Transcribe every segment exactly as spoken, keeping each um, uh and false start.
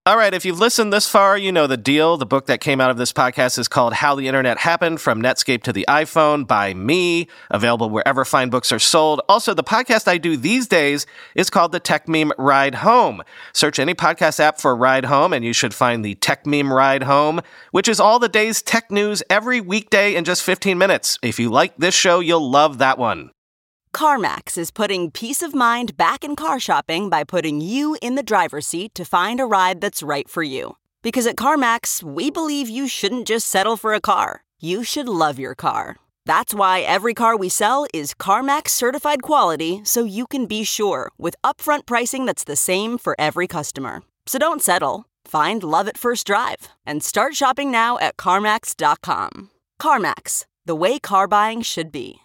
All right, if you've listened this far, you know the deal. The book that came out of this podcast is called How the Internet Happened, From Netscape to the iPhone by me, available wherever fine books are sold. Also, the podcast I do these days is called the Tech Meme Ride Home. Search any podcast app for Ride Home, and you should find the Tech Meme Ride Home, which is all the day's tech news every weekday in just fifteen minutes. If you like this show, you'll love that one. CarMax is putting peace of mind back in car shopping by putting you in the driver's seat to find a ride that's right for you. Because at CarMax, we believe you shouldn't just settle for a car. You should love your car. That's why every car we sell is CarMax certified quality, so you can be sure with upfront pricing that's the same for every customer. So don't settle. Find love at first drive and start shopping now at CarMax dot com. CarMax, the way car buying should be.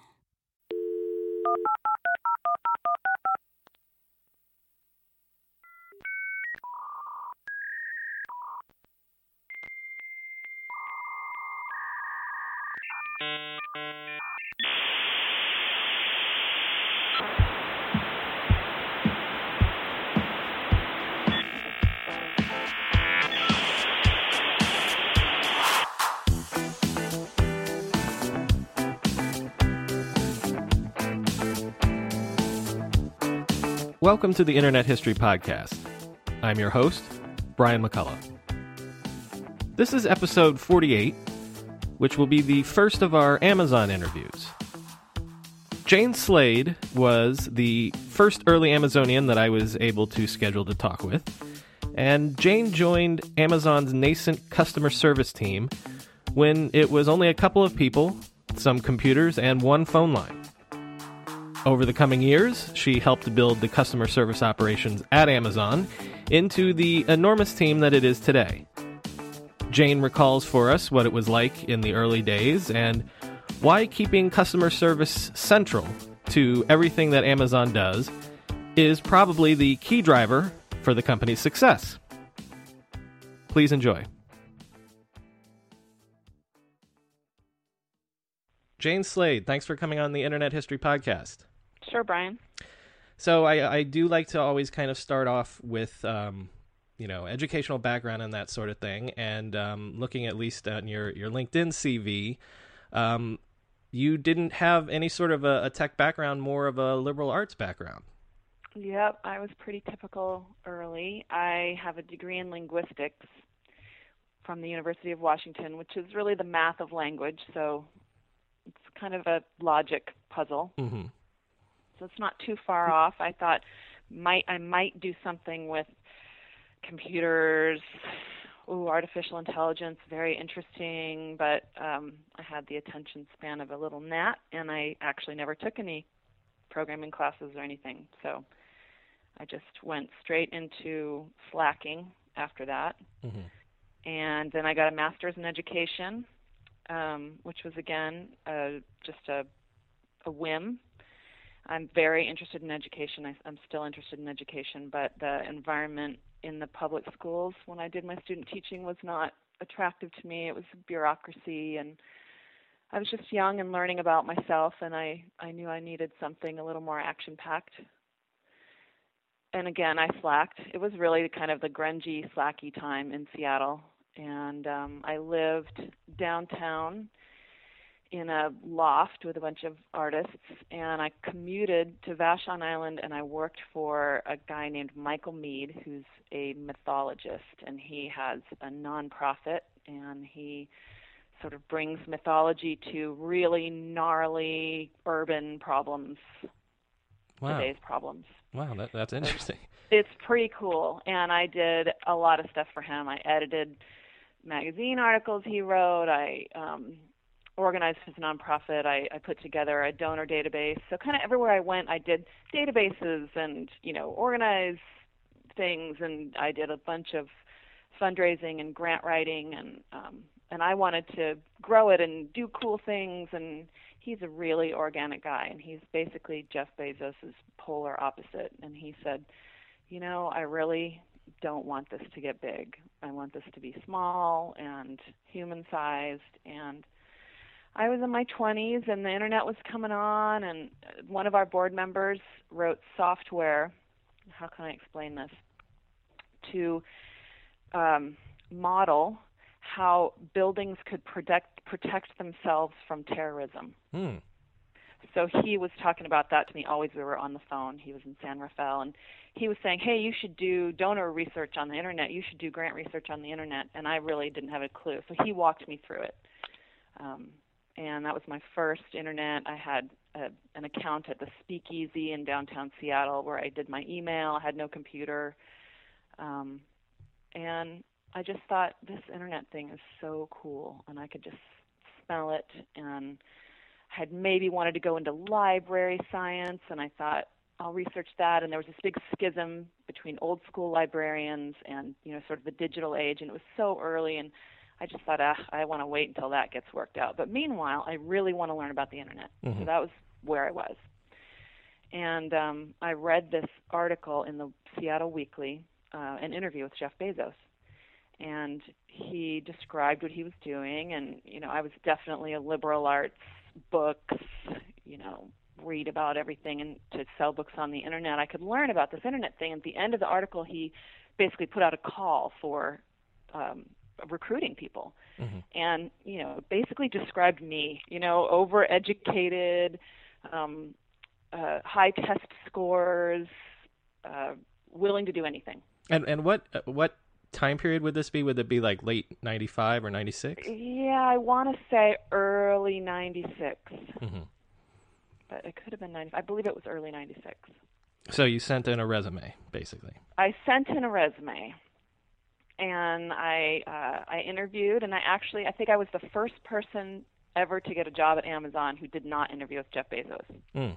Welcome to the Internet History Podcast. I'm your host, Brian McCullough. This is episode forty-eight, which will be the first of our Amazon interviews. Jane Slade was the first early Amazonian that I was able to schedule to talk with, and Jane joined Amazon's nascent customer service team when it was only a couple of people, some computers, and one phone line. Over the coming years, she helped build the customer service operations at Amazon into the enormous team that it is today. Jane recalls for us what it was like in the early days and why keeping customer service central to everything that Amazon does is probably the key driver for the company's success. Please enjoy. Jane Slade, thanks for coming on the Internet History Podcast. Sure, Brian. So I, I do like to always kind of start off with, um, you know, educational background and that sort of thing. And um, looking at least on your, your LinkedIn C V, um, you didn't have any sort of a, a tech background, more of a liberal arts background. Yep, I was pretty typical early. I have a degree in linguistics from the University of Washington, which is really the math of language. So it's kind of a logic puzzle. Mm-hmm. So it's not too far off. I thought might I might do something with computers, ooh, artificial intelligence, very interesting, but um, I had the attention span of a little gnat, and I actually never took any programming classes or anything. So I just went straight into slacking after that. Mm-hmm. And then I got a master's in education, um, which was, again, uh, just a, a whim. I'm very interested in education. I, I'm still interested in education, but the environment in the public schools when I did my student teaching was not attractive to me. It was bureaucracy, and I was just young and learning about myself, and I, I knew I needed something a little more action-packed. And again, I slacked. It was really kind of the grungy, slacky time in Seattle, and um, I lived downtown in a loft with a bunch of artists, and I commuted to Vashon Island, and I worked for a guy named Michael Mead, who's a mythologist, and he has a nonprofit, and he sort of brings mythology to really gnarly urban problems, wow. today's problems. Wow, that, that's interesting. It's pretty cool, and I did a lot of stuff for him. I edited magazine articles he wrote. I um, organized his nonprofit. I, I put together a donor database. So kind of everywhere I went, I did databases and, you know, organized things, and I did a bunch of fundraising and grant writing, and um, and I wanted to grow it and do cool things, and he's a really organic guy, and he's basically Jeff Bezos' polar opposite, and he said, you know, I really don't want this to get big. I want this to be small and human-sized, and I was in my twenties, and the internet was coming on, and one of our board members wrote software, how can I explain this, to um, model how buildings could protect protect themselves from terrorism. Hmm. So he was talking about that to me always. We were on the phone. He was in San Rafael, and he was saying, hey, you should do donor research on the internet. You should do grant research on the internet. And I really didn't have a clue. So he walked me through it. Um, and that was my first internet. I had a, an account at the Speakeasy in downtown Seattle where I did my email. I had no computer. Um, and I just thought, this internet thing is so cool, and I could just smell it, and had maybe wanted to go into library science, and I thought, I'll research that. And there was this big schism between old school librarians and, you know, sort of the digital age, and it was so early, and I just thought, ah, I want to wait until that gets worked out. But meanwhile, I really want to learn about the internet. Mm-hmm. So that was where I was. And um, I read this article in the Seattle Weekly, uh, an interview with Jeff Bezos. And he described what he was doing, and, you know, I was definitely a liberal arts books, you know, read about everything and to sell books on the internet. I could learn about this internet thing. At the end of the article, he basically put out a call for um, recruiting people, mm-hmm. and, you know, basically described me, you know, overeducated, um, uh, high test scores, uh, willing to do anything. And and what uh, what time period would this be? Would it be like late ninety-five or ninety-six? Yeah, I want to say early ninety-six. Mm-hmm. But it could have been ninety. I believe it was early ninety-six. So you sent in a resume, basically. I sent in a resume, and I uh, I interviewed, and I actually, I think I was the first person ever to get a job at Amazon who did not interview with Jeff Bezos. Mm.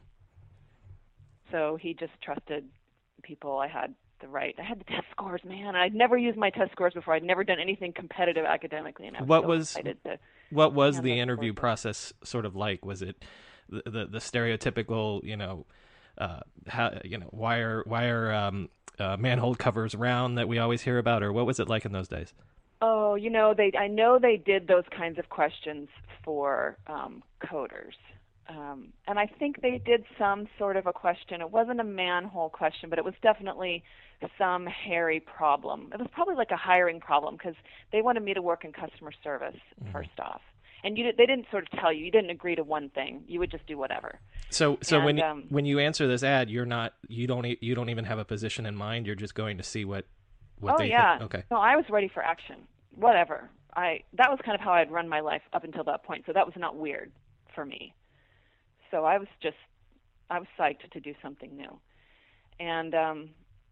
So he just trusted people. I had the right. I had the test scores, man. I'd never used my test scores before. I'd never done anything competitive academically, and I was what so was excited to what was the interview process sort of like? Was it the the, the stereotypical, you know, uh, how you know why are why are um, uh, manhole covers round that we always hear about, or what was it like in those days? Oh, you know, they I know they did those kinds of questions for um, coders. Um, and I think they did some sort of a question. It wasn't a manhole question, but it was definitely some hairy problem. It was probably like a hiring problem because they wanted me to work in customer service, mm-hmm. first off. And you did, they didn't sort of tell you. You didn't agree to one thing. You would just do whatever. So, so and, when you, um, when you answer this ad, you're not you don't you don't even have a position in mind. You're just going to see what what oh, they yeah. think. Okay. No, I was ready for action. Whatever. I that was kind of how I'd run my life up until that point. So that was not weird for me. So I was just, I was psyched to do something new. And um,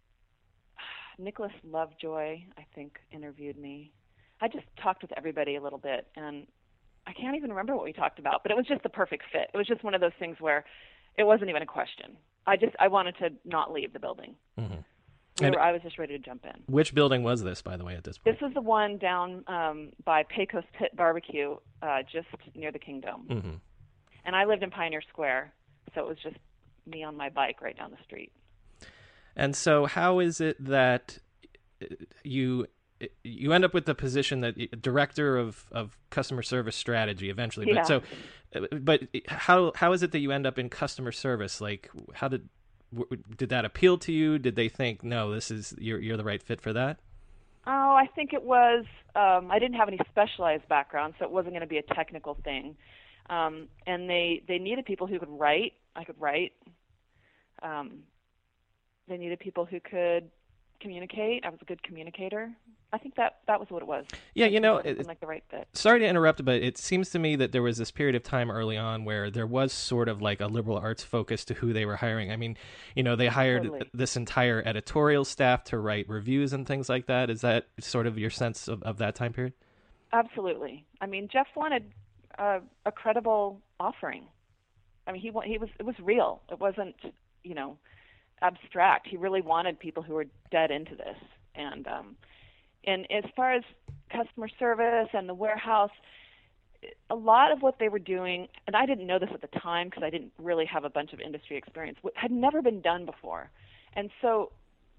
Nicholas Lovejoy, I think, interviewed me. I just talked with everybody a little bit, and I can't even remember what we talked about, but it was just the perfect fit. It was just one of those things where it wasn't even a question. I just, I wanted to not leave the building. Mm-hmm. We were, I was just ready to jump in. Which building was this, by the way, at this point? This was the one down um, by Pecos Pit Barbecue, uh, just near the Kingdom. Mm-hmm. And I lived in Pioneer Square, so it was just me on my bike right down the street. And so how is it that you you end up with the position that director of, of customer service strategy eventually? But yeah. so, but how how is it that you end up in customer service? Like, how did did that appeal to you? Did they think, no, this is you're you're the right fit for that? Oh, I think it was. Um, I didn't have any specialized background, so it wasn't going to be a technical thing. Um, and they, they needed people who could write. I could write. Um, they needed people who could communicate. I was a good communicator. I think that, that was what it was. Yeah, you know, it, like the right fit. Sorry to interrupt, but it seems to me that there was this period of time early on where there was sort of like a liberal arts focus to who they were hiring. I mean, you know, they hired totally. this entire editorial staff to write reviews and things like that. Is that sort of your sense of, of that time period? Absolutely. I mean, Jeff wanted Uh, a credible offering. I mean, he he was it was real. It wasn't, you know, abstract. He really wanted people who were dead into this. And um, and as far as customer service and the warehouse, a lot of what they were doing, and I didn't know this at the time because I didn't really have a bunch of industry experience, had never been done before. And so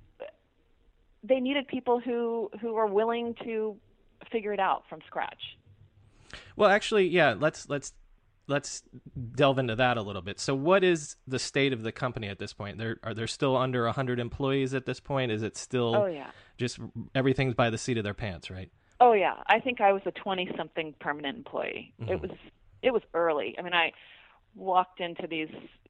they needed people who who were willing to figure it out from scratch. Well, actually, yeah. Let's let's let's delve into that a little bit. So what is the state of the company at this point? There are there still under one hundred employees at this point? Is it still Oh, yeah. just everything's by the seat of their pants, right? Oh, yeah. I think I was a twenty-something permanent employee. Mm-hmm. It was it was early. I mean, I walked into these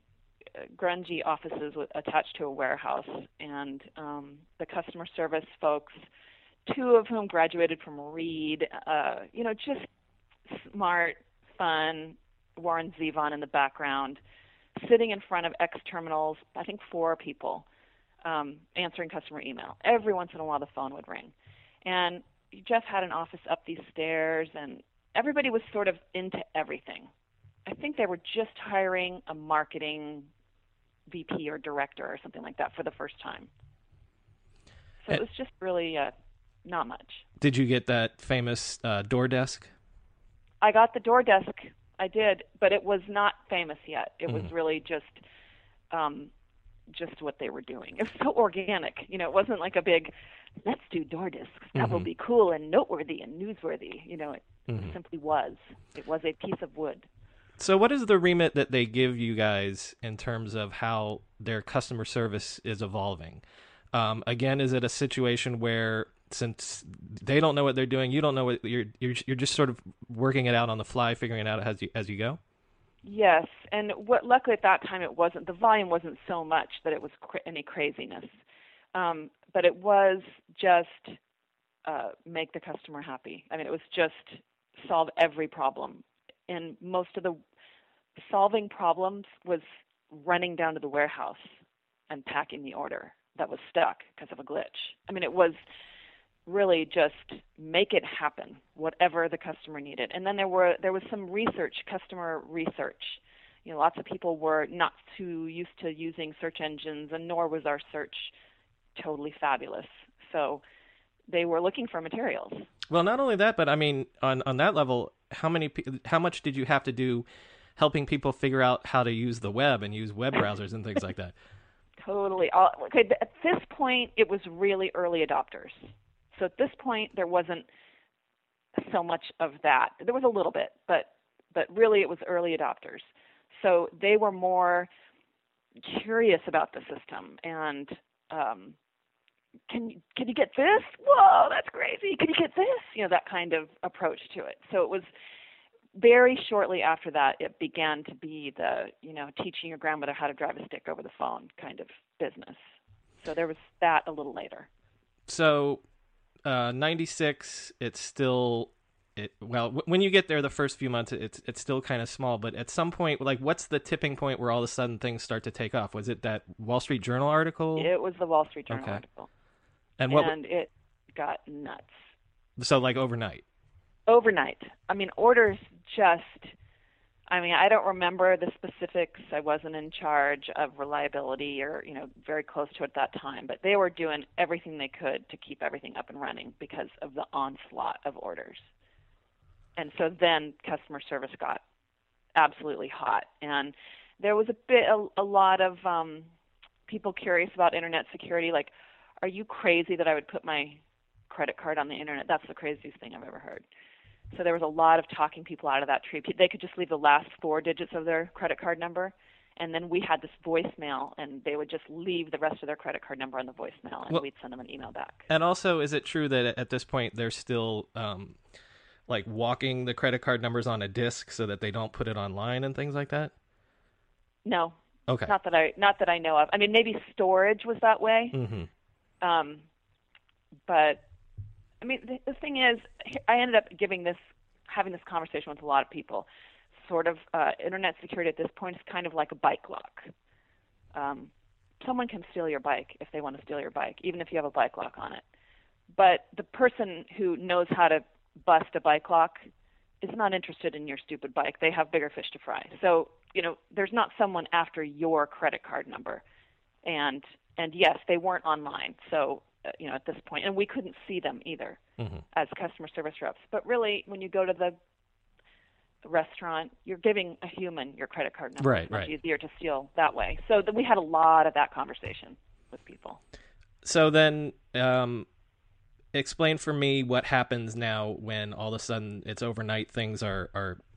grungy offices with, attached to a warehouse, and um, the customer service folks, two of whom graduated from Reed, uh, you know, just smart, fun, Warren Zevon in the background, sitting in front of X terminals, I think four people, um, answering customer email. Every once in a while the phone would ring. And Jeff had an office up these stairs, and everybody was sort of into everything. I think they were just hiring a marketing V P or director or something like that for the first time. So it was just really uh, not much. Did you get that famous uh, door desk? I got the door desk. I did, but it was not famous yet. It Mm-hmm. was really just um, just what they were doing. It was so organic. You know, it wasn't like a big, let's do door discs. That Mm-hmm. will be cool and noteworthy and newsworthy. You know, it Mm-hmm. simply was. It was a piece of wood. So what is the remit that they give you guys in terms of how their customer service is evolving? Um, again, is it a situation where since they don't know what they're doing, you don't know what you're you're you're just sort of working it out on the fly, figuring it out as you as you go? Yes, and what luckily at that time it wasn't. The volume wasn't so much that it was cra- any craziness, um, but it was just uh, make the customer happy. I mean, it was just solve every problem. And most of the solving problems was running down to the warehouse and packing the order that was stuck because of a glitch. I mean, it was really just make it happen, whatever the customer needed. And then there were there was some research, customer research. You know, lots of people were not too used to using search engines, and nor was our search totally fabulous. So they were looking for materials. Well, not only that, but I mean, on, on that level, how many, pe- how much did you have to do helping people figure out how to use the web and use web browsers and things like that? Totally. All, okay, at this point, it was really early adopters. So at this point, there wasn't so much of that. There was a little bit, but but really it was early adopters. So they were more curious about the system and um, can can you get this? Whoa, that's crazy. Can you get this? You know, that kind of approach to it. So it was very shortly after that it began to be the, you know, teaching your grandmother how to drive a stick over the phone kind of business. So there was that a little later. So uh, ninety-six, it's still, it well, w- when you get there the first few months, it's it's still kind of small. But at some point, like, what's the tipping point where all of a sudden things start to take off? Was it that Wall Street Journal article? It was the Wall Street Journal Okay. article. And what? And it got nuts. So like overnight. Overnight. I mean, orders just, I mean, I don't remember the specifics. I wasn't in charge of reliability or, you know, very close to it at that time. But they were doing everything they could to keep everything up and running because of the onslaught of orders. And so then customer service got absolutely hot. And there was a bit, a, a lot of um, people curious about internet security, like, are you crazy that I would put my credit card on the internet? That's the craziest thing I've ever heard. So there was a lot of talking people out of that tree. They could just leave the last four digits of their credit card number, and then we had this voicemail, and they would just leave the rest of their credit card number on the voicemail, and Well, we'd send them an email back. And also, is it true that at this point they're still um, like walking the credit card numbers on a disc so that they don't put it online and things like that? No, Okay. not that I not that I know of. I mean, maybe storage was that way. Mm-hmm. Um, but I mean, the, the thing is, I ended up giving this, having this conversation with a lot of people. Sort of, uh, internet security at this point is kind of like a bike lock. Um, someone can steal your bike if they want to steal your bike, even if you have a bike lock on it. But the person who knows how to bust a bike lock is not interested in your stupid bike. They have bigger fish to fry. So, you know, there's not someone after your credit card number. And And yes, they weren't online, so, uh, you know, at this point, and we couldn't see them either Mm-hmm. as customer service reps. But really, when you go to the restaurant, you're giving a human your credit card number. Right, It's much right. easier to steal that way. So th- we had a lot of that conversation with people. So then, um, explain for me what happens now when all of a sudden it's overnight. Things are, are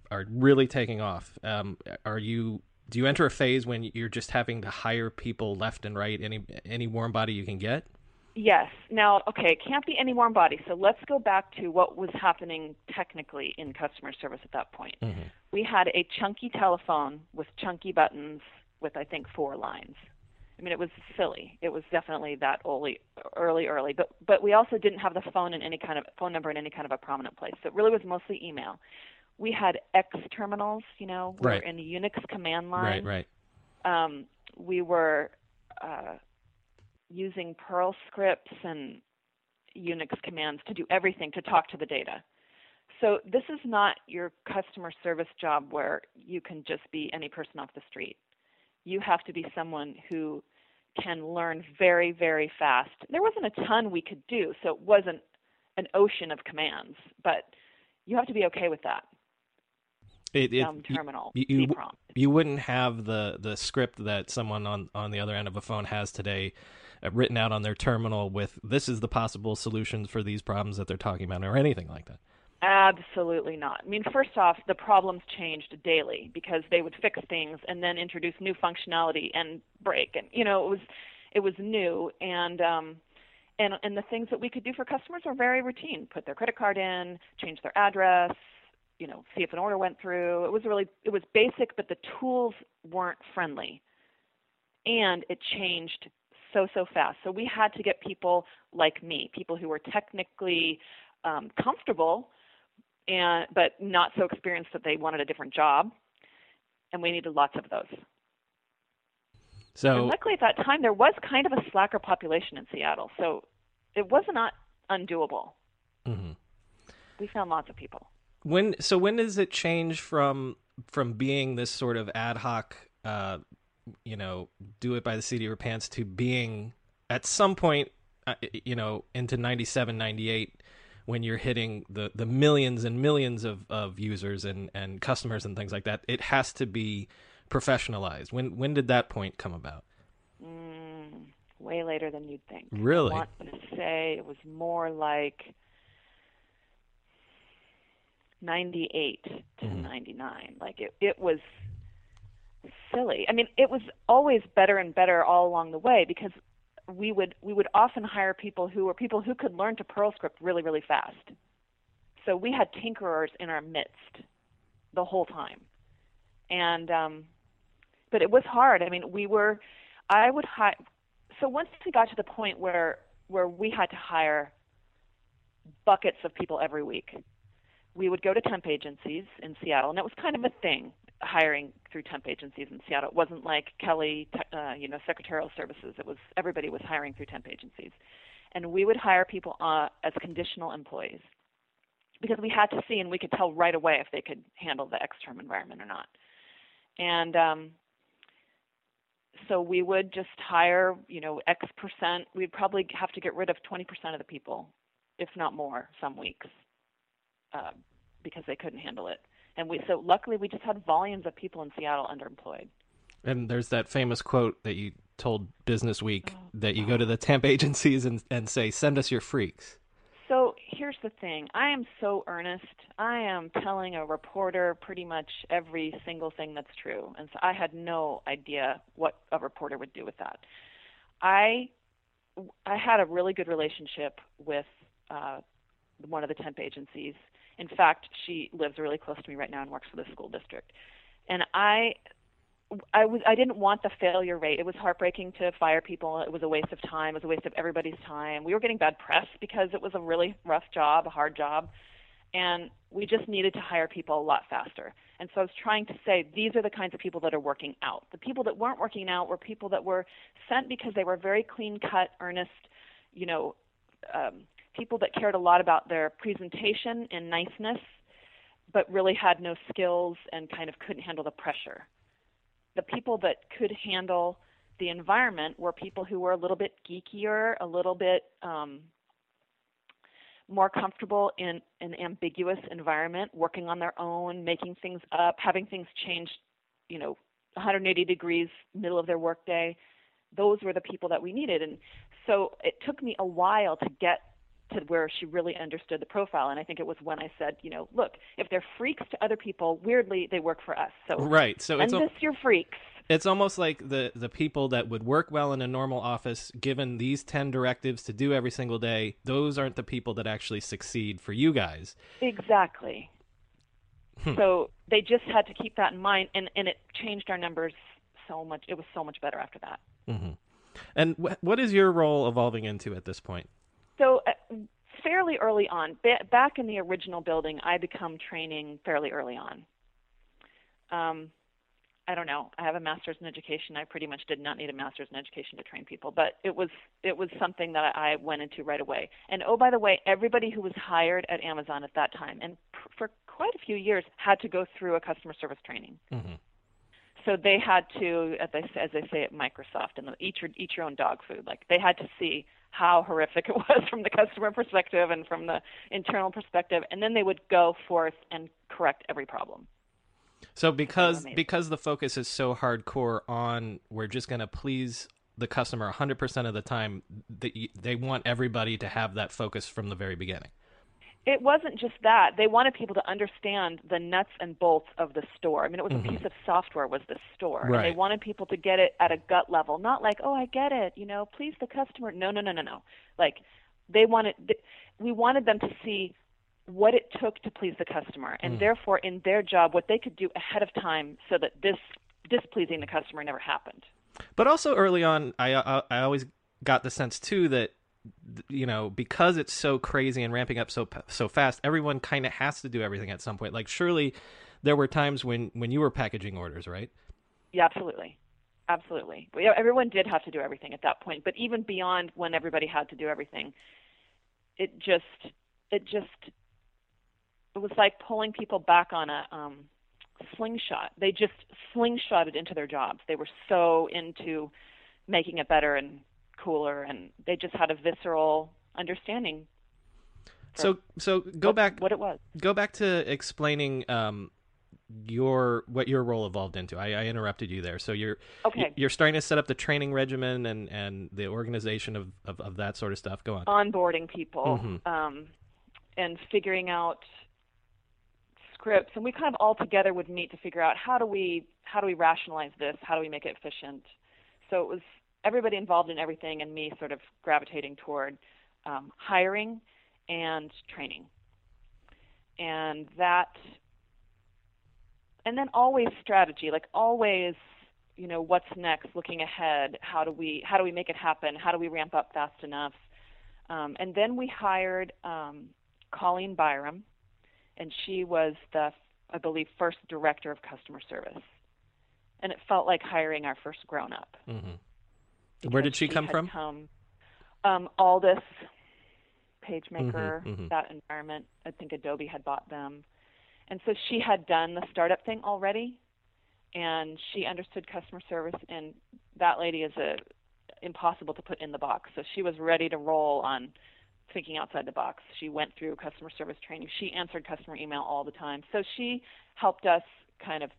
are really taking off. Um, are you do you enter a phase when you're just having to hire people left and right, any any warm body you can get? Yes. Now, okay, it can't be any warm body. So let's go back to what was happening technically in customer service at that point. Mm-hmm. We had a chunky telephone with chunky buttons with, I think, four lines. I mean, it was silly. It was definitely that early, early, early. But but we also didn't have the phone in any kind of phone number in any kind of a prominent place. So it really was mostly email. We had X terminals. You know, we right. were in the Unix command line. Right, right. Um, we were uh, using Perl scripts and Unix commands to do everything to talk to the data. So this is not your customer service job where you can just be any person off the street. You have to be someone who can learn very, very fast. There wasn't a ton we could do, so it wasn't an ocean of commands, but you have to be okay with that. It, it, Dumb terminal, you, you, prompt. You wouldn't have the, the script that someone on, on the other end of a phone has today uh, written out on their terminal with, this is the possible solutions for these problems that they're talking about, or anything like that. Absolutely not. I mean, first off, the problems changed daily because they would fix things and then introduce new functionality and break, and you know, it was it was new, and um, and and the things that we could do for customers were very routine. Put their credit card in, change their address, you know, see if an order went through. It was really it was basic, but the tools weren't friendly, and it changed so so fast. So we had to get people like me, people who were technically um, comfortable. And but not so experienced that they wanted a different job, and we needed lots of those. So, and luckily at that time there was kind of a slacker population in Seattle, so it was not undoable. Mm-hmm. We found lots of people. When so when does it change from from being this sort of ad hoc, uh, you know, do it by the seat of your pants to being at some point, uh, you know, into ninety-seven, ninety-eight? When you're hitting the, the millions and millions of, of users and, and customers and things like that, it has to be professionalized. When when did that point come about? Mm, way later than you'd think. Really? I want to say it was more like ninety-eight to mm-hmm. ninety-nine. Like it, it was silly. I mean, it was always better and better all along the way because we would we would often hire people who were people who could learn to Perl script really, really fast. So we had tinkerers in our midst the whole time. And um, but it was hard. I mean, we were I would hire so once we got to the point where where we had to hire buckets of people every week, we would go to temp agencies in Seattle, and it was kind of a thing. Hiring through temp agencies in Seattle. It wasn't like Kelly, uh, you know, secretarial services. It was everybody was hiring through temp agencies, and we would hire people uh, as conditional employees because we had to see and we could tell right away if they could handle the X-term environment or not. And um, so we would just hire, you know, X percent. We'd probably have to get rid of twenty percent of the people, if not more, some weeks, uh, because they couldn't handle it. And we so luckily we just had volumes of people in Seattle underemployed. And there's that famous quote that you told Business Week oh, that you go to the temp agencies and, and say, send us your freaks. So here's the thing. I am so earnest. I am telling a reporter pretty much every single thing that's true. And so I had no idea what a reporter would do with that. I, I had a really good relationship with uh, one of the temp agencies. In fact, she lives really close to me right now and works for the school district. And I, I was, I didn't want the failure rate. It was heartbreaking to fire people. It was a waste of time. It was a waste of everybody's time. We were getting bad press because it was a really rough job, a hard job, and we just needed to hire people a lot faster. And so I was trying to say, these are the kinds of people that are working out. The people that weren't working out were people that were sent because they were very clean-cut, earnest, you know, um, people that cared a lot about their presentation and niceness, but really had no skills and kind of couldn't handle the pressure. The people that could handle the environment were people who were a little bit geekier, a little bit um, more comfortable in an ambiguous environment, working on their own, making things up, having things change, you know, one hundred eighty degrees middle of their workday. Those were the people that we needed. And so it took me a while to get to where she really understood the profile. And I think it was when I said, you know, look, if they're freaks to other people, weirdly, they work for us. So right. So send it's us your freaks. It's almost like the, the people that would work well in a normal office, given these ten directives to do every single day, those aren't the people that actually succeed for you guys. Exactly. Hmm. So they just had to keep that in mind, and, and it changed our numbers so much. It was so much better after that. Mm-hmm. And wh- what is your role evolving into at this point? So uh, fairly early on, ba- back in the original building, I become training fairly early on. Um, I don't know. I have a master's in education. I pretty much did not need a master's in education to train people, but it was it was something that I went into right away. And oh, by the way, everybody who was hired at Amazon at that time, and pr- for quite a few years, had to go through a customer service training. Mm-hmm. So they had to, as they, as they say at Microsoft, and eat your, eat your own dog food. Like they had to see how horrific it was from the customer perspective and from the internal perspective, and then they would go forth and correct every problem. So because because the focus is so hardcore on we're just going to please the customer one hundred percent of the time, they, they want everybody to have that focus from the very beginning. It wasn't just that. They wanted people to understand the nuts and bolts of the store. I mean, it was Mm-hmm. a piece of software was the store. Right. And they wanted people to get it at a gut level, not like, oh, I get it, you know, please the customer. No, no, no, no, no. Like they wanted, we wanted them to see what it took to please the customer, and mm. therefore in their job what they could do ahead of time so that this displeasing the customer never happened. But also early on, I, I I always got the sense too that, you know, because it's so crazy and ramping up so so fast, everyone kind of has to do everything at some point. Like surely there were times when, when you were packaging orders, right? Yeah, absolutely. Absolutely. Everyone did have to do everything at that point, but even beyond when everybody had to do everything, it just it just it was like pulling people back on a um, slingshot. They just slingshotted into their jobs. They were so into making it better and cooler, and they just had a visceral understanding. So, so go what, back. What it was. Go back to explaining um, your what your role evolved into. I, I interrupted you there. So you're okay. You're starting to set up the training regimen and, and the organization of, of, of that sort of stuff. Go on. Onboarding people mm-hmm. um, and figuring out scripts, and we kind of all together would meet to figure out how do we how do we rationalize this, how do we make it efficient. So it was everybody involved in everything, and me sort of gravitating toward um, hiring and training, and that, and then always strategy, like always, you know, what's next, looking ahead, how do we how do we make it happen, how do we ramp up fast enough, um, and then we hired um, Colleen Byram. And she was the, I believe, first director of customer service. And it felt like hiring our first grown-up. Mm-hmm. Where did she, she come from? Come, um, Aldus, PageMaker, mm-hmm, mm-hmm. that environment. I think Adobe had bought them. And so she had done the startup thing already, and she understood customer service. And that lady is a, impossible to put in the box. So she was ready to roll on thinking outside the box. She went through customer service training. She answered customer email all the time. So she helped us kind of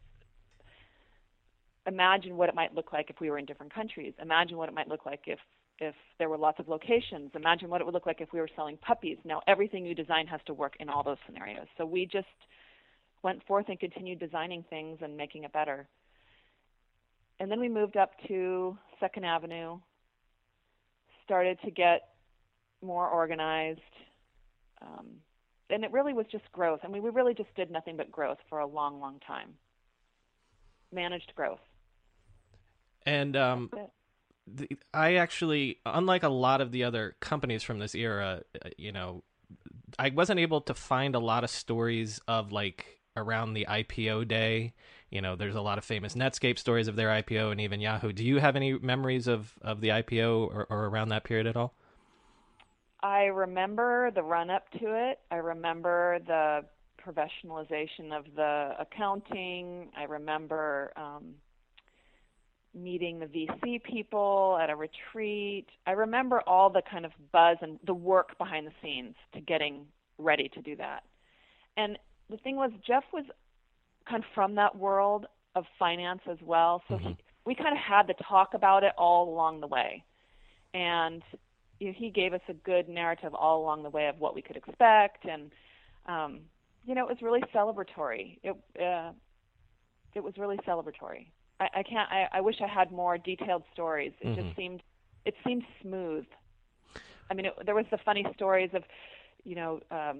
imagine what it might look like if we were in different countries. Imagine what it might look like if, if there were lots of locations. Imagine what it would look like if we were selling puppies. Now, everything you design has to work in all those scenarios. So we just went forth and continued designing things and making it better. And then we moved up to Second Avenue, started to get more organized, um, and it really was just growth. I mean, we really just did nothing but growth for a long, long time. Managed growth. And um, the, I actually, unlike a lot of the other companies from this era, you know, I wasn't able to find a lot of stories of like around the I P O day. You know, there's a lot of famous Netscape stories of their I P O and even Yahoo. Do you have any memories of, of the I P O or, or around that period at all? I remember the run-up to it. I remember the professionalization of the accounting. I remember um, meeting the V C people at a retreat. I remember all the kind of buzz and the work behind the scenes to getting ready to do that. And the thing was, Jeff was kind of from that world of finance as well, so mm-hmm. he, we kind of had to talk about it all along the way. And you know, he gave us a good narrative all along the way of what we could expect, and um, you know, it was really celebratory. It uh, it was really celebratory. I, I can't. I, I wish I had more detailed stories. It Mm-hmm. just seemed it seemed smooth. I mean, it, there was the funny stories of, you know, um,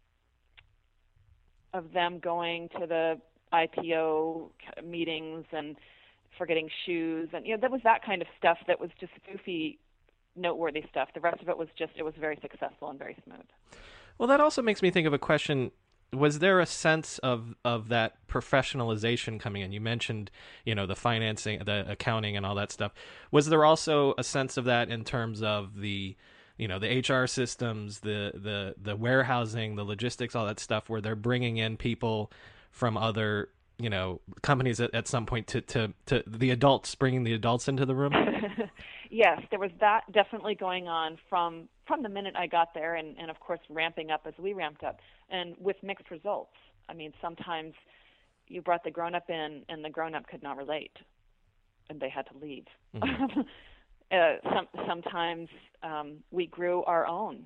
of them going to the I P O meetings and forgetting shoes, and you know, there was that kind of stuff that was just goofy, noteworthy stuff. The rest of it was just, it was very successful and very smooth. Well, that also makes me think of a question. Was there a sense of, of that professionalization coming in? You mentioned, you know, the financing, the accounting and all that stuff. Was there also a sense of that in terms of the, you know, the H R systems, the, the, the warehousing, the logistics, all that stuff, where they're bringing in people from other, you know, companies at, at some point to, to, to the adults, bringing the adults into the room? Yes, there was that definitely going on from from the minute I got there, and, and of course ramping up as we ramped up, and with mixed results. I mean, sometimes you brought the grown-up in, and the grown-up could not relate, and they had to leave. Mm-hmm. uh, some, sometimes um, we grew our own.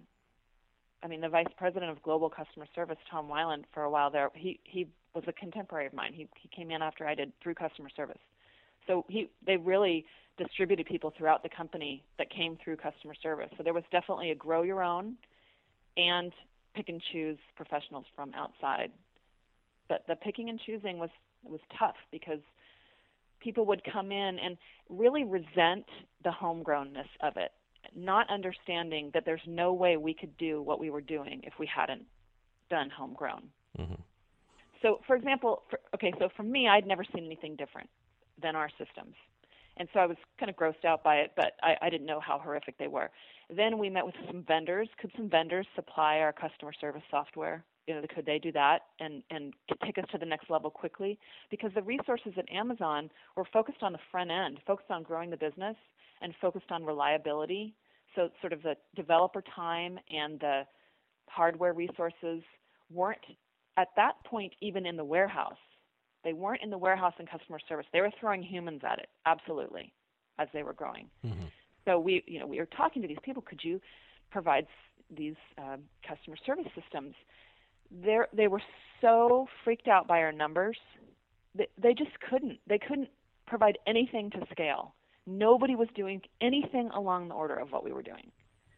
I mean, the vice president of global customer service, Tom Weiland, for a while there, he, he was a contemporary of mine. He, he came in after I did through customer service. So he they really distributed people throughout the company that came through customer service. So there was definitely a grow your own and pick and choose professionals from outside. But the picking and choosing was was tough because people would come in and really resent the homegrownness of it, not understanding that there's no way we could do what we were doing if we hadn't done homegrown. Mm-hmm. So, for example, for, okay, so for me, I'd never seen anything different than our systems. And so I was kind of grossed out by it, but I, I didn't know how horrific they were. Then we met with some vendors. Could some vendors supply our customer service software? You know, could they do that and, and take us to the next level quickly? Because the resources at Amazon were focused on the front end, focused on growing the business, and focused on reliability. So sort of the developer time and the hardware resources weren't at that point even in the warehouse. They weren't in the warehouse and customer service. They were throwing humans at it, absolutely, as they were growing. Mm-hmm. So we, you know, we were talking to these people. Could you provide these uh, customer service systems? They're, they were so freaked out by our numbers that they just couldn't. They couldn't provide anything to scale. Nobody was doing anything along the order of what we were doing.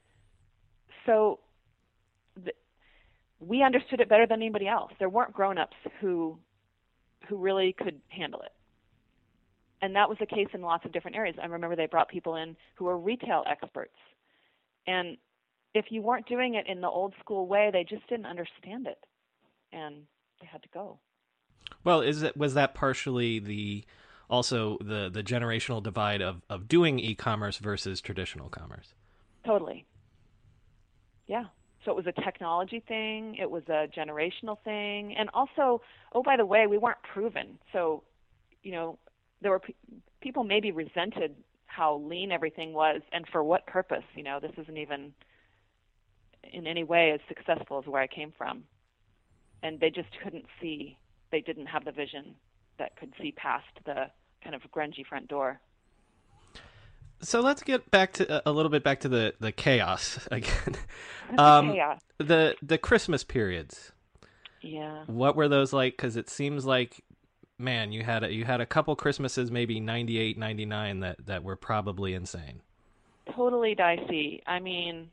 So the, we understood it better than anybody else. There weren't grown-ups who who really could handle it. And that was the case in lots of different areas. I remember they brought people in who were retail experts. And if you weren't doing it in the old school way, they just didn't understand it. And they had to go. Well, is it was that partially the also the, the generational divide of, of doing e-commerce versus traditional commerce? Totally. Yeah. So it was a technology thing, it was a generational thing, and also, oh, by the way, we weren't proven. So, you know, there were pe- people maybe resented how lean everything was, and for what purpose? You know, this isn't even in any way as successful as where I came from. And they just couldn't see, they didn't have the vision that could see past the kind of grungy front door. So let's get back to a little bit back to the, the chaos again. Um, chaos. The the Christmas periods. Yeah. What were those like? Because it seems like, man, you had a, you had a couple Christmases, maybe ninety-eight, ninety-nine, that, that were probably insane. Totally dicey. I mean,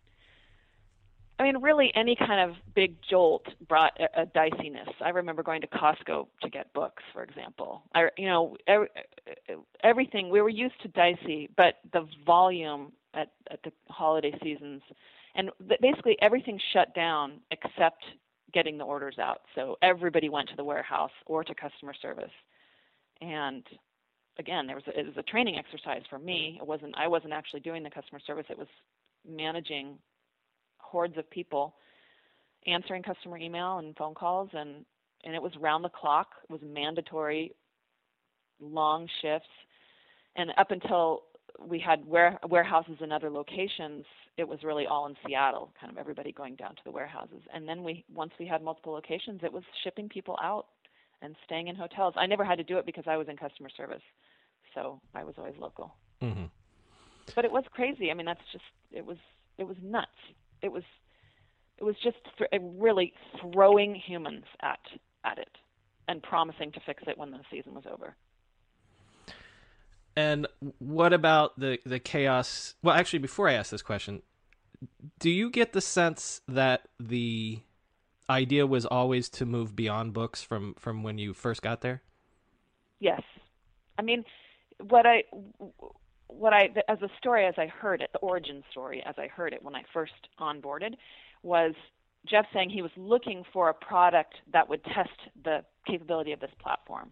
I mean, really, any kind of big jolt brought a, a diciness. I remember going to Costco to get books, for example. I, you know, every, everything, we were used to dicey, but the volume at, at the holiday seasons, and basically everything shut down except getting the orders out. So everybody went to the warehouse or to customer service. And again, there was a, it was a training exercise for me. It wasn't, I wasn't actually doing the customer service. It was managing hordes of people, answering customer email and phone calls, and, and it was round the clock. It was mandatory, long shifts. And up until we had ware, warehouses in other locations, it was really all in Seattle, kind of everybody going down to the warehouses. And then we, once we had multiple locations, it was shipping people out and staying in hotels. I never had to do it because I was in customer service, so I was always local. Mm-hmm. But it was crazy. I mean, that's just, it was it was nuts. It was it was just th- really throwing humans at at it and promising to fix it when the season was over. And what about the the chaos? Well, actually, before I ask this question, do you get the sense that the idea was always to move beyond books from, from when you first got there? Yes. I mean, what I, what I, as a story, as I heard it, the origin story, as I heard it when I first onboarded, was Jeff saying he was looking for a product that would test the capability of this platform.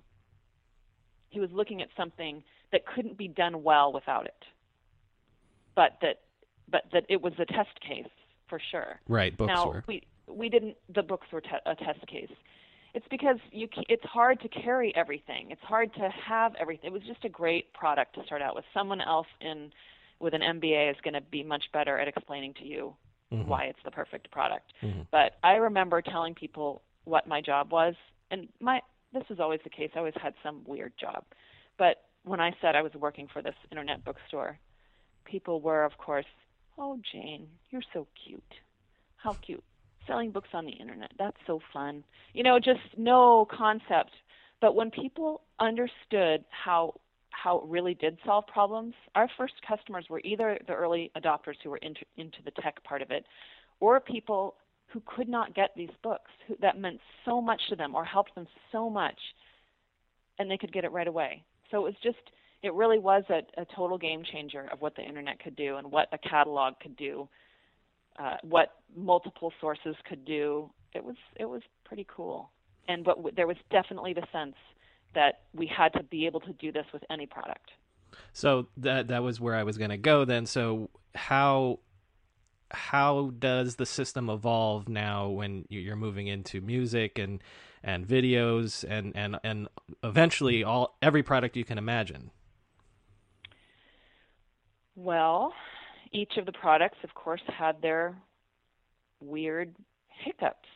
He was looking at something that couldn't be done well without it, but that, but that it was a test case for sure. Right, books now, were. we we didn't. The books were te- a test case. It's because you. It's hard to carry everything. It's hard to have everything. It was just a great product to start out with. Someone else in with an M B A is going to be much better at explaining to you mm-hmm. why it's the perfect product. Mm-hmm. But I remember telling people what my job was, and my this was always the case. I always had some weird job, but when I said I was working for this internet bookstore, people were, of course, "Oh, Jane, you're so cute. How cute. Selling books on the internet. That's so fun." You know, just no concept. But when people understood how how it really did solve problems, our first customers were either the early adopters who were into, into the tech part of it, or people who could not get these books, who, that meant so much to them or helped them so much, and they could get it right away. So it was just, it really was a, a total game changer of what the internet could do and what a catalog could do, uh, what multiple sources could do. It was it was pretty cool. And but w- there was definitely the sense that we had to be able to do this with any product. So that that was where I was going to go then. So how how does the system evolve now when you're moving into music and and videos and and and eventually all every product you can imagine? Well, each of the products, of course, had their weird hiccups.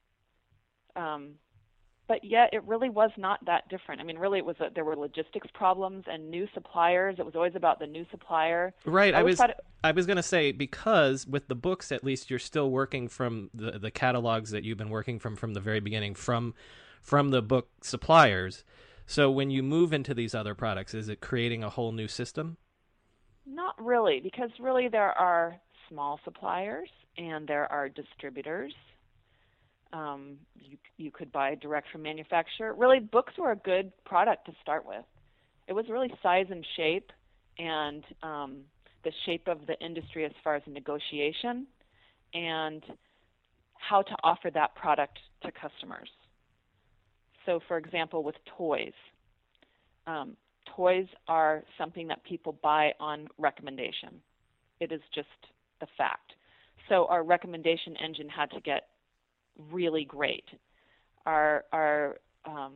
Um, but yet it really was not that different. I mean, really, it was a, there were logistics problems and new suppliers. It was always about the new supplier. Right. I, I was it, I was going to say, because with the books, at least, you're still working from the, the catalogs that you've been working from from the very beginning, from from the book suppliers. So when you move into these other products, is it creating a whole new system? Not really, because really there are small suppliers and there are distributors. Um, you, you could buy direct from manufacturer. Really, books were a good product to start with. It was really size and shape and um, the shape of the industry as far as negotiation and how to offer that product to customers. So, for example, with toys, um, toys are something that people buy on recommendation. It is just the fact. So our recommendation engine had to get really great. Our our um,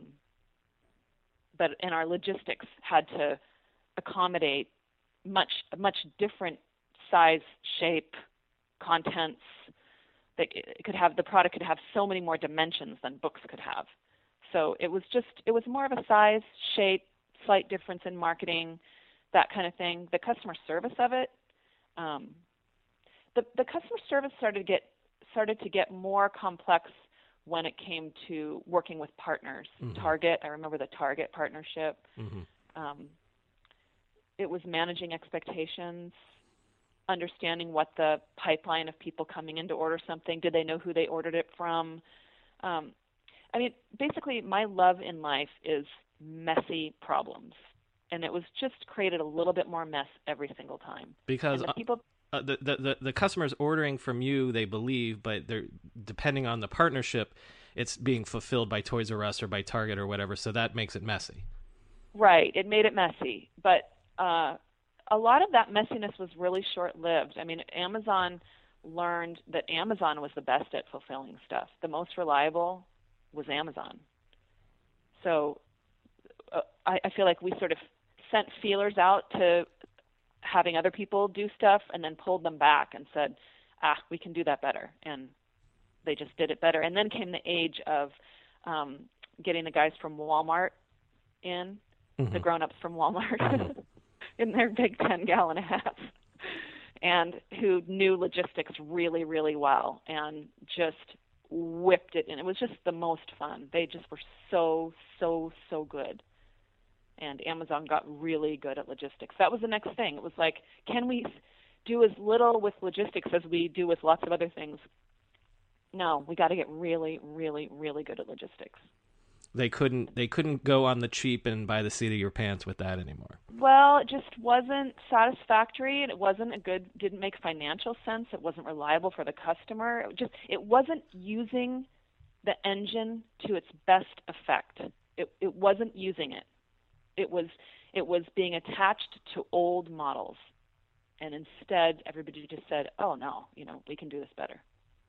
but and our logistics had to accommodate much much different size, shape, contents. That it could have the product could have so many more dimensions than books could have. So it was just it was more of a size, shape, slight difference in marketing, that kind of thing. The customer service of it, um, the the customer service started to get started to get more complex when it came to working with partners. Mm-hmm. Target, I remember the Target partnership. Mm-hmm. Um, it was managing expectations, understanding what the pipeline of people coming in to order something. Did they know who they ordered it from? Um, I mean, basically, my love in life is messy problems, and it was just created a little bit more mess every single time. Because and the people. Uh, the, the, the, the customers ordering from you, they believe, but they're depending on the partnership, it's being fulfilled by Toys R Us or by Target or whatever, so that makes it messy. Right. It made it messy. But uh, a lot of that messiness was really short-lived. I mean, Amazon learned that Amazon was the best at fulfilling stuff. The most reliable was Amazon. So uh, I, I feel like we sort of sent feelers out to having other people do stuff and then pulled them back and said, ah, we can do that better. And they just did it better. And then came the age of um, getting the guys from Walmart in, mm-hmm. the grown-ups from Walmart mm-hmm. in their big ten-gallon hats. and who knew logistics really, really well and just whipped it. And it was just the most fun. They just were so, so, so good. And Amazon got really good at logistics. That was the next thing. It was like, can we do as little with logistics as we do with lots of other things? No, we got to get really, really, really good at logistics. They couldn't they couldn't go on the cheap and by the seat of your pants with that anymore. Well, it just wasn't satisfactory, and it wasn't a good, didn't make financial sense. It wasn't reliable for the customer. It just, it wasn't using the engine to its best effect. It, it wasn't using it. It was, it was being attached to old models. And instead, everybody just said, oh, no, you know, we can do this better.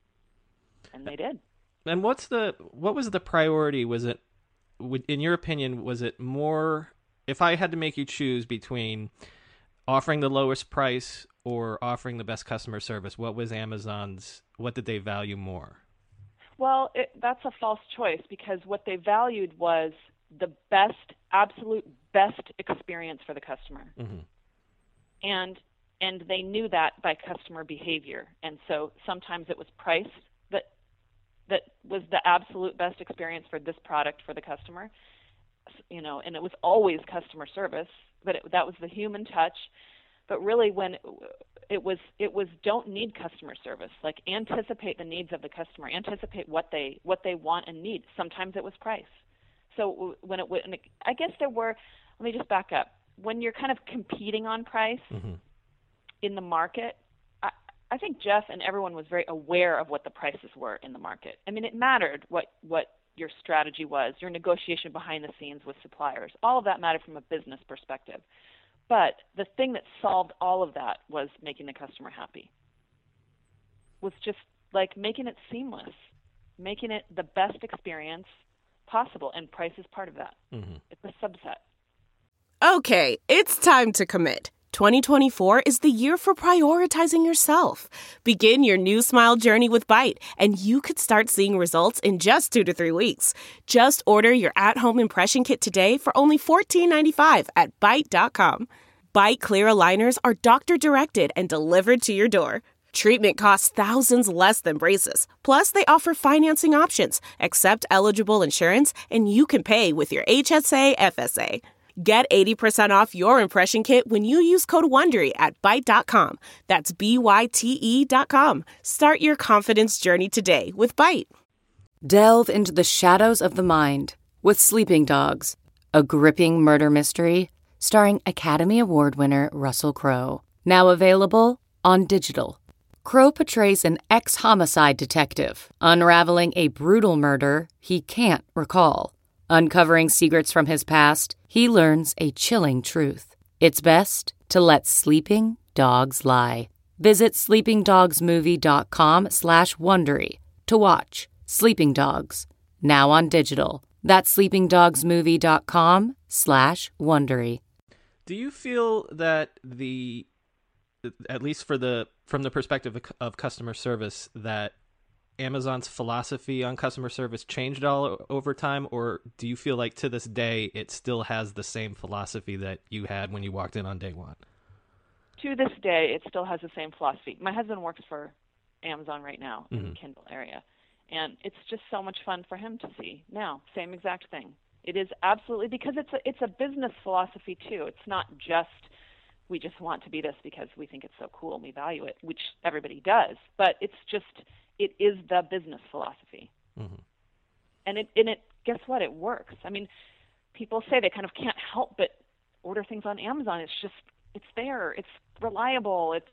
And they did. And what's the, what was the priority? Was it, in your opinion, was it more, if I had to make you choose between offering the lowest price or offering the best customer service, what was Amazon's, what did they value more? Well, it, that's a false choice, because what they valued was the best, absolute best experience for the customer. Mm-hmm. And and they knew that by customer behavior. And so sometimes it was price that that was the absolute best experience for this product for the customer, you know, and it was always customer service, but it, that was the human touch. But really, when it was, it was don't need customer service, like anticipate the needs of the customer, anticipate what they what they want and need. Sometimes it was price. So when it, when it I guess there were, let me just back up. When you're kind of competing on price mm-hmm. in the market, I, I think Jeff and everyone was very aware of what the prices were in the market. I mean, it mattered what, what your strategy was, your negotiation behind the scenes with suppliers. All of that mattered from a business perspective. But the thing that solved all of that was making the customer happy. Was just like making it seamless, making it the best experience possible, and price is part of that. Mm-hmm. It's a subset. Okay, it's time to commit. twenty twenty-four is the year for prioritizing yourself. Begin your new smile journey with Byte, and you could start seeing results in just two to three weeks. Just order your at-home impression kit today for only fourteen ninety-five at byte dot com. Byte clear aligners are doctor-directed and delivered to your door. Treatment costs thousands less than braces. Plus, they offer financing options, accept eligible insurance, and you can pay with your H S A F S A. Get eighty percent off your impression kit when you use code WONDERY at byte dot com. That's B Y T E dot com. Start your confidence journey today with Byte. Delve into the shadows of the mind with Sleeping Dogs, a gripping murder mystery starring Academy Award winner Russell Crowe. Now available on digital. Crowe portrays an ex-homicide detective unraveling a brutal murder he can't recall. Uncovering secrets from his past, he learns a chilling truth. It's best to let sleeping dogs lie. Visit sleepingdogsmovie.com slash Wondery to watch Sleeping Dogs, now on digital. That's sleepingdogsmovie.com slash Wondery. Do you feel that the, at least for the from the perspective of, of customer service, that Amazon's philosophy on customer service changed all over time, or do you feel like to this day it still has the same philosophy that you had when you walked in on day one? To this day, it still has the same philosophy. My husband works for Amazon right now in mm-hmm. the Kindle area, and it's just so much fun for him to see now. Same exact thing. It is absolutely, because it's a, it's a business philosophy too. It's not just we just want to be this because we think it's so cool and we value it, which everybody does, but it's just, it is the business philosophy. Mm-hmm. And it, and it, guess what? It works. I mean, people say they kind of can't help but order things on Amazon. It's just, it's there. It's reliable. It's,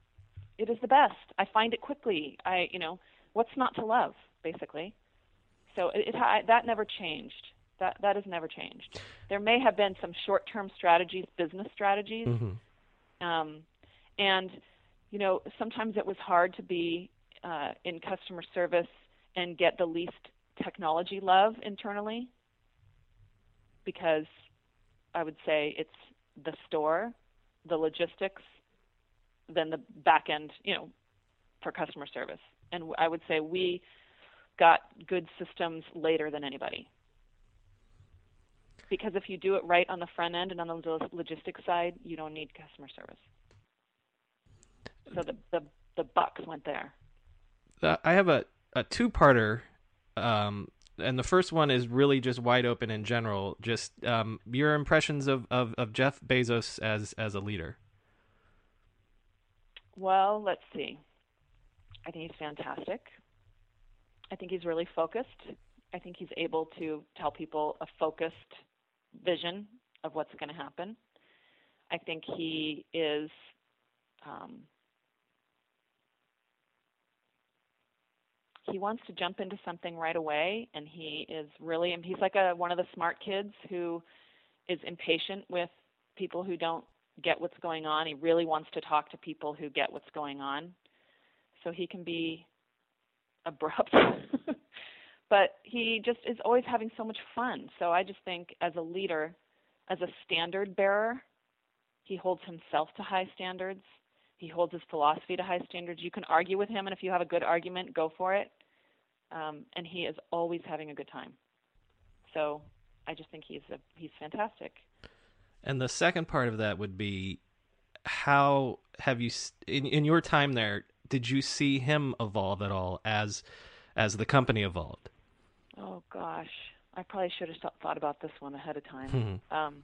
it is the best. I find it quickly. I, you know, what's not to love, basically. So it, it I, that never changed. That that has never changed. There may have been some short-term strategies, business strategies, mm-hmm. um, and you know, sometimes it was hard to be uh, in customer service and get the least technology love internally, because I would say it's the store, the logistics, then the back end, you know, for customer service. And I would say we got good systems later than anybody. Because if you do it right on the front end and on the logistics side, you don't need customer service. So the the, the bucks went there. Uh, I have a, a two-parter, um, and the first one is really just wide open in general. Just um, your impressions of, of, of Jeff Bezos as as a leader. Well, let's see. I think he's fantastic. I think he's really focused. I think he's able to tell people a focused vision of what's going to happen. I think he is um, he wants to jump into something right away, and he is really he's like a one of the smart kids who is impatient with people who don't get what's going on. He really wants to talk to people who get what's going on. So he can be abrupt, but he just is always having so much fun. So I just think as a leader, as a standard bearer, he holds himself to high standards. He holds his philosophy to high standards. You can argue with him, and if you have a good argument, go for it. Um, and he is always having a good time. So I just think he's a, he's fantastic. And the second part of that would be, how have you, in, in your time there, did you see him evolve at all as as the company evolved? Oh, gosh. I probably should have thought about this one ahead of time. Mm-hmm. Um,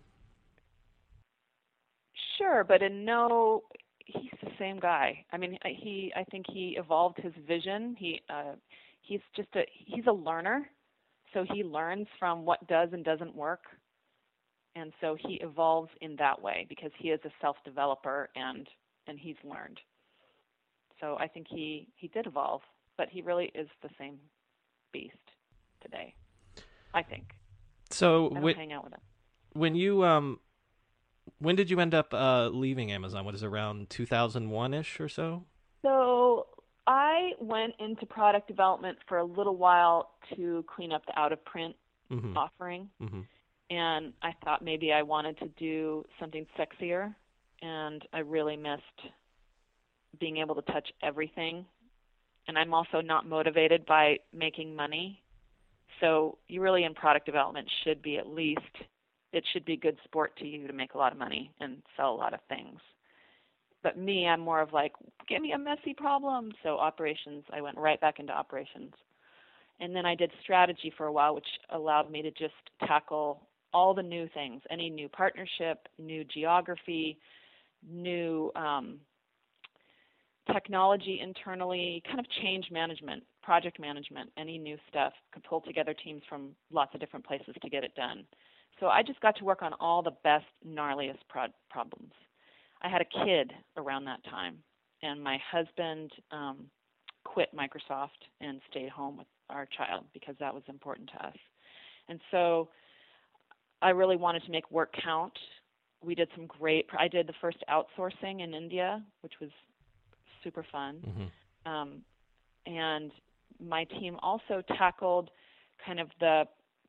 sure, but in no, he's the same guy. I mean, he. I think he evolved his vision. He uh, he's just a he's a learner, so he learns from what does and doesn't work. And so he evolves in that way because he is a self-developer and and he's learned. So I think he, he did evolve, but he really is the same beast today, I think. So I don't when, hang out with him. When you um, when did you end up uh, leaving Amazon? What is it, around two thousand one-ish or so? So I went into product development for a little while to clean up the out-of-print mm-hmm. offering. Mm-hmm. And I thought maybe I wanted to do something sexier, and I really missed being able to touch everything. And I'm also not motivated by making money. So you really in product development should be at least, it should be good sport to you to make a lot of money and sell a lot of things. But me, I'm more of like, give me a messy problem. So operations, I went right back into operations. And then I did strategy for a while, which allowed me to just tackle all the new things, any new partnership, new geography, new um, technology internally, kind of change management, project management, any new stuff, could pull together teams from lots of different places to get it done. So I just got to work on all the best, gnarliest pro- problems. I had a kid around that time, and my husband um, quit Microsoft and stayed home with our child because that was important to us. And so I really wanted to make work count. We did some great, I did the first outsourcing in India, which was super fun. Mm-hmm. Um, and my team also tackled kind of the,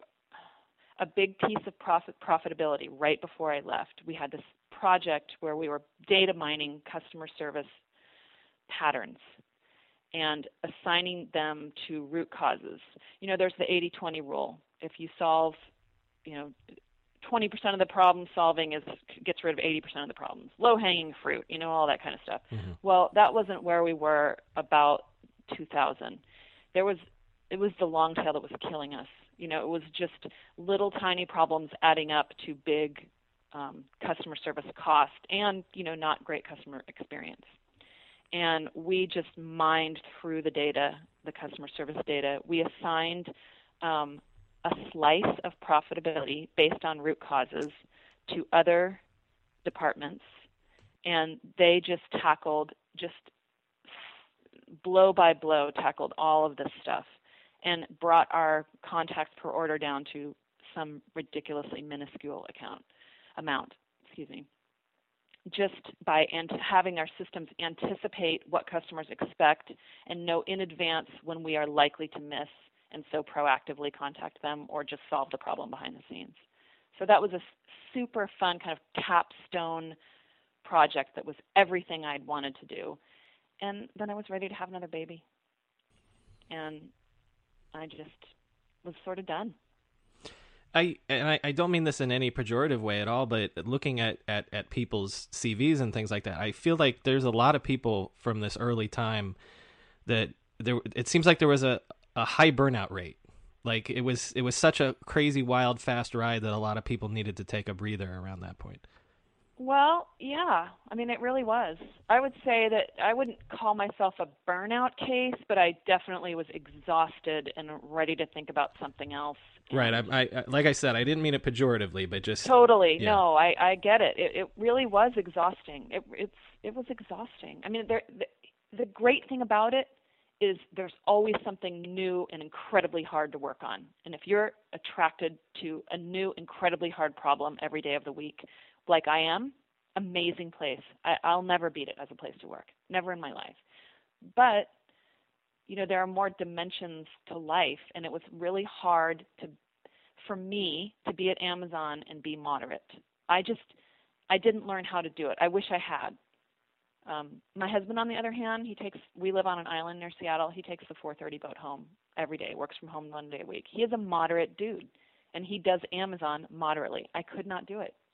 a big piece of profit profitability right before I left. We had this project where we were data mining customer service patterns and assigning them to root causes. You know, there's the eighty twenty rule. If you solve, you know, twenty percent of the problem solving is gets rid of eighty percent of the problems. Low-hanging fruit, you know, all that kind of stuff. Mm-hmm. Well, that wasn't where we were about two thousand. There was, it was the long tail that was killing us. You know, it was just little tiny problems adding up to big um, customer service cost and, you know, not great customer experience. And we just mined through the data, the customer service data. We assigned um, a slice of profitability based on root causes to other departments, and they just tackled, just blow by blow, tackled all of this stuff and brought our contacts per order down to some ridiculously minuscule account amount, excuse me. Just by ant- having our systems anticipate what customers expect and know in advance when we are likely to miss, and so proactively contact them or just solve the problem behind the scenes. So that was a super fun kind of capstone project that was everything I'd wanted to do. And then I was ready to have another baby. And I just was sort of done. I and I, I don't mean this in any pejorative way at all, but looking at, at, at people's C Vs and things like that, I feel like there's a lot of people from this early time that there. It seems like there was a, a high burnout rate. Like it was it was such a crazy, wild, fast ride that a lot of people needed to take a breather around that point. Well, yeah. I mean, it really was. I would say that I wouldn't call myself a burnout case, but I definitely was exhausted and ready to think about something else. Right. I, I, like I said, I didn't mean it pejoratively, but just totally. Yeah. No, I, I get it. it. It really was exhausting. It, it's it was exhausting. I mean, there, the, the great thing about it is there's always something new and incredibly hard to work on. And if you're attracted to a new, incredibly hard problem every day of the week, like I am, amazing place. I, I'll never beat it as a place to work, never in my life. But, you know, there are more dimensions to life, and it was really hard to, for me to be at Amazon and be moderate. I just, I didn't learn how to do it. I wish I had. Um, my husband, on the other hand, he takes, we live on an island near Seattle. He takes the four thirty boat home every day, works from home one day a week. He is a moderate dude, and he does Amazon moderately. I could not do it.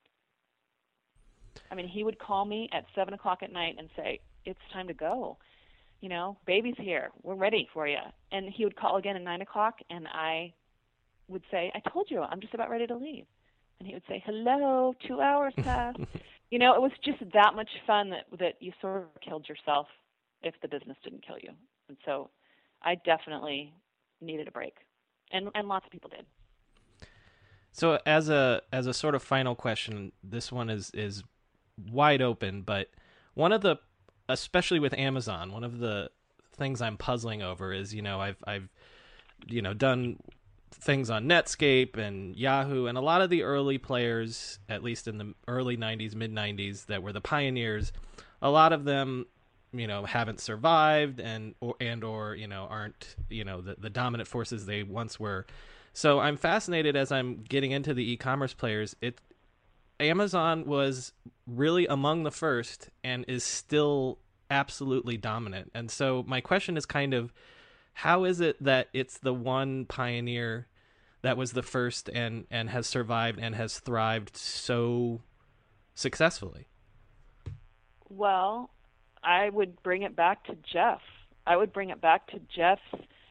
I mean, he would call me at seven o'clock at night and say, it's time to go. You know, baby's here. We're ready for you. And he would call again at nine o'clock, and I would say, I told you, I'm just about ready to leave. And he would say, hello, two hours passed. You know, it was just that much fun that, that you sort of killed yourself if the business didn't kill you. And so I definitely needed a break. And and lots of people did. So as a as a sort of final question, this one is is wide open, but one of the, especially with Amazon, one of the things I'm puzzling over is, you know, I've I've you know done things on Netscape and Yahoo, and a lot of the early players, at least in the early nineties, mid nineties, that were the pioneers, a lot of them, you know, haven't survived and or and or you know aren't you know the, the dominant forces they once were. So I'm fascinated as I'm getting into the e-commerce players. It Amazon was really among the first and is still absolutely dominant. And so my question is kind of, how is it that it's the one pioneer that was the first and, and has survived and has thrived so successfully? Well, I would bring it back to Jeff. I would bring it back to Jeff's.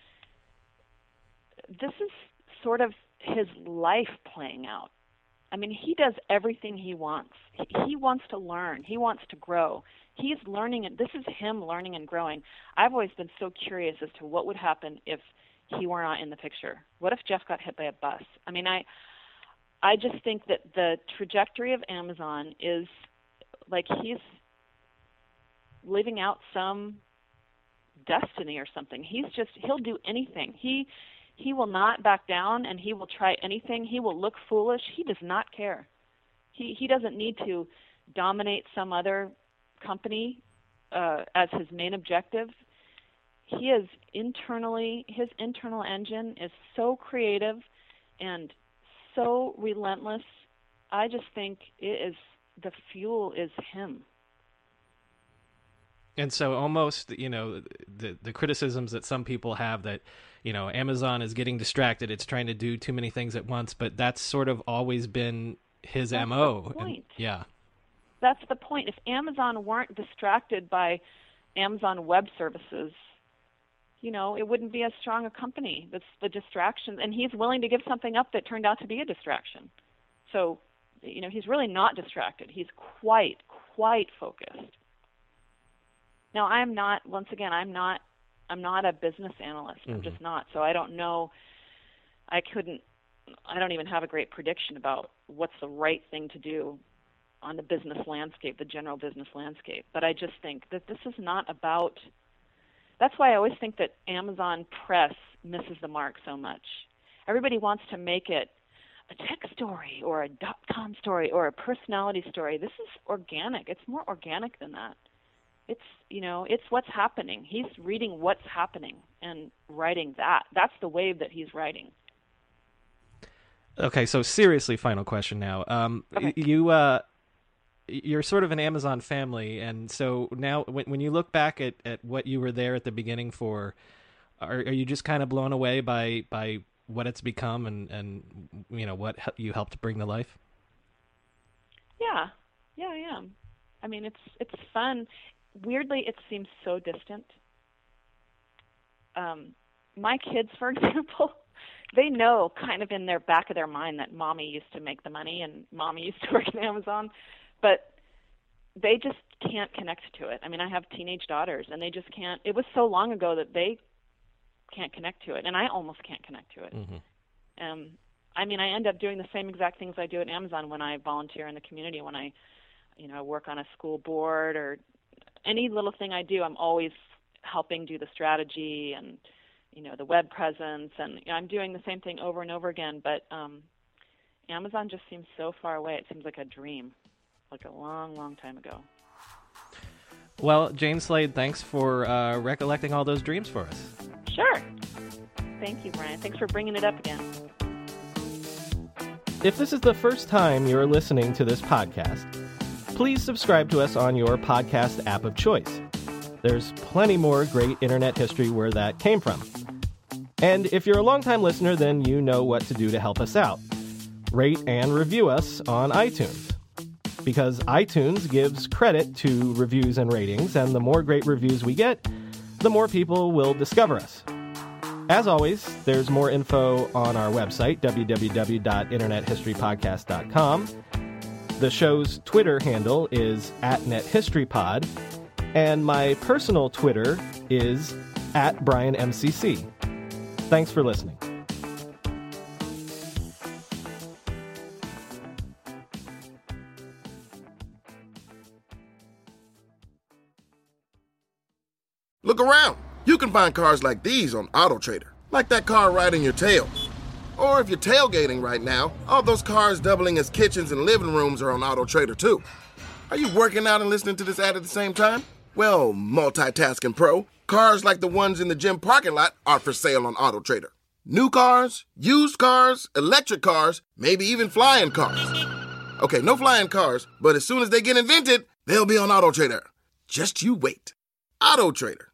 This is sort of his life playing out. I mean, he does everything he wants. He, he wants to learn. He wants to grow. He's learning, and this is him learning and growing. I've always been so curious as to what would happen if he were not in the picture. What if Jeff got hit by a bus? I mean, I, I just think that the trajectory of Amazon is like he's living out some destiny or something. He's just, he'll do anything. He he will not back down, and he will try anything. He will look foolish. He does not care. He he doesn't need to dominate some other company uh, as his main objective. He is internally, his internal engine is so creative and so relentless. I just think it is, the fuel is him. And so almost, you know, the the criticisms that some people have that, you know, Amazon is getting distracted, it's trying to do too many things at once, but that's sort of always been his That's M O. the point. And, yeah. That's the point. If Amazon weren't distracted by Amazon Web Services, you know, it wouldn't be as strong a company. That's the distractions. And he's willing to give something up that turned out to be a distraction. So, you know, he's really not distracted. He's quite, quite focused. Now, I'm not, once again, I'm not, I'm not a business analyst. Mm-hmm. I'm just not. So I don't know, I couldn't, I don't even have a great prediction about what's the right thing to do on the business landscape, the general business landscape. But I just think that this is not about, that's why I always think that Amazon Press misses the mark so much. Everybody wants to make it a tech story or a dot-com story or a personality story. This is organic. It's more organic than that. It's, you know, it's what's happening. He's reading what's happening and writing that. That's the wave that he's riding. Okay, so seriously, final question now. Um, okay. You, uh, you're sort of an Amazon family, and so now when, when you look back at, at what you were there at the beginning for, are, are you just kind of blown away by, by what it's become and, and you know, what you helped bring to life? Yeah, yeah, I am. I mean, it's it's fun. Weirdly, it seems so distant. Um, my kids, for example, they know kind of in their back of their mind that mommy used to make the money and mommy used to work at Amazon, but they just can't connect to it. I mean, I have teenage daughters, and they just can't. It was so long ago that they can't connect to it, and I almost can't connect to it. Mm-hmm. Um, I mean, I end up doing the same exact things I do at Amazon when I volunteer in the community, when I, you know, work on a school board or any little thing I do. I'm always helping do the strategy and, you know, the web presence, and you know, I'm doing the same thing over and over again. But um, Amazon just seems so far away. It seems like a dream, like a long, long time ago. Well, Jane Slade, thanks for uh, recollecting all those dreams for us. Sure. Thank you, Brian. Thanks for bringing it up again. If this is the first time you're listening to this podcast, please subscribe to us on your podcast app of choice. There's plenty more great internet history where that came from. And if you're a longtime listener, then you know what to do to help us out. Rate and review us on iTunes. Because iTunes gives credit to reviews and ratings, and the more great reviews we get, the more people will discover us. As always, there's more info on our website, w w w dot internet history podcast dot com. The show's Twitter handle is at nethistorypod, and my personal Twitter is at Brian M C C. Thanks for listening. Look around. You can find cars like these on AutoTrader, like that car riding your tail. Or if you're tailgating right now, all those cars doubling as kitchens and living rooms are on AutoTrader too. Are you working out and listening to this ad at the same time? Well, multitasking pro, cars like the ones in the gym parking lot are for sale on AutoTrader. New cars, used cars, electric cars, maybe even flying cars. Okay, no flying cars, but as soon as they get invented, they'll be on AutoTrader. Just you wait. AutoTrader.